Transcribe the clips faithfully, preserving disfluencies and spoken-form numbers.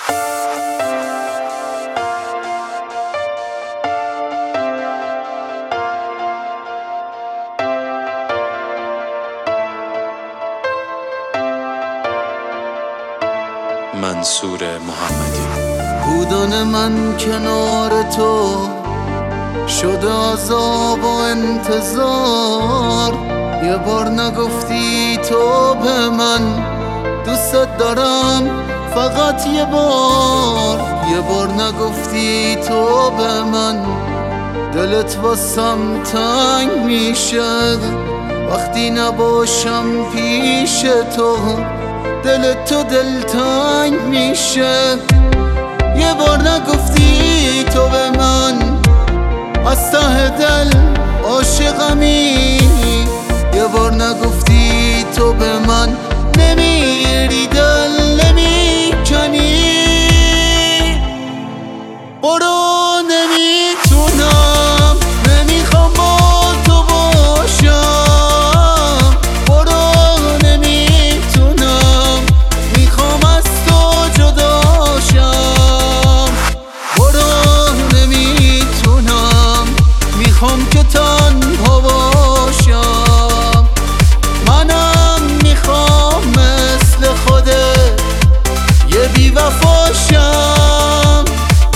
منصور محمدی. بودن من کنار تو شده عذاب و انتظار، یه بار نگفتی تو به من دوست دارم، فقط یه بار. یه بار نگفتی تو به من دلت واسم تنگ میشه وقتی نباشم پیش تو، دل تو دلتنگ میشه. یه بار نگفتی تو به من از ته دل عاشقمی، یه بار نگفتی تو به من نمیری دل نمیکنی. برو نمیتونم نمیخوام با تو باشم، برو نمیتونم میخوام از تو جداشم، برو نمیتونم میخوام که تنها باشم. منم میخوام مثل خودت یه بی‌وفاشم.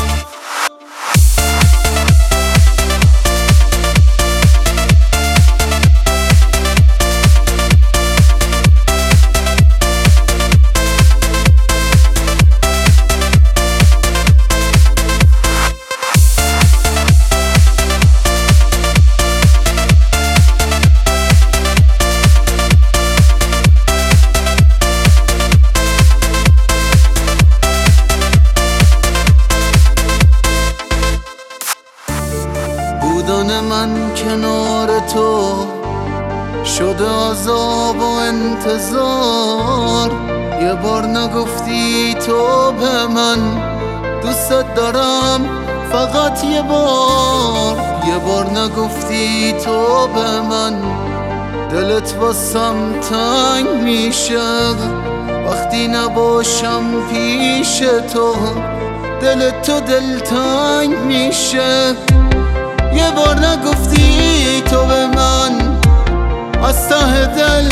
بودن من کنار تو شده عذاب و انتظار، یه بار نگفتی تو به من دوست دارم، فقط یه بار. یه بار نگفتی تو به من دلت واسم تنگ میشه وقتی نباشم پیش تو، دل تو دلتنگ میشه. یه بار نگفتی تو به من از ته دل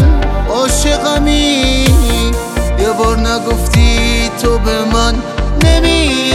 عاشقمی، یه بار نگفتی تو به من نمی